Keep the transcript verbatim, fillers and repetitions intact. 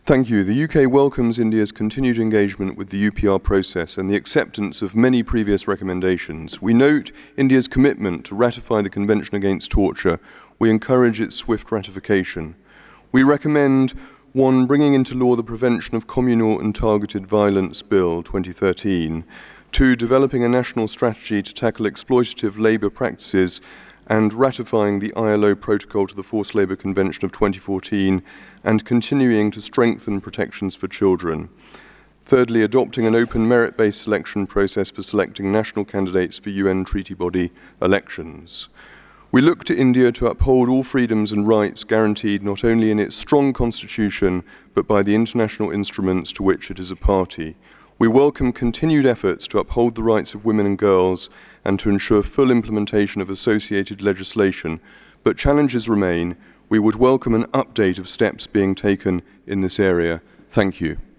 Thank you. The U K welcomes India's continued engagement with the U P R process and the acceptance of many previous recommendations. We note India's commitment to ratify the Convention Against Torture. We encourage its swift ratification. We recommend one, bringing into law the Prevention of Communal and Targeted Violence Bill twenty thirteen, two, developing a national strategy to tackle exploitative labour practices and ratifying the I L O Protocol to the Forced Labour Convention of twenty fourteen and continuing to strengthen protections for children. Thirdly, adopting an open merit-based selection process for selecting national candidates for U N treaty body elections. We look to India to uphold all freedoms and rights guaranteed not only in its strong constitution, but by the international instruments to which it is a party. We welcome continued efforts to uphold the rights of women and girls and to ensure full implementation of associated legislation, but challenges remain. We would welcome an update of steps being taken in this area. Thank you.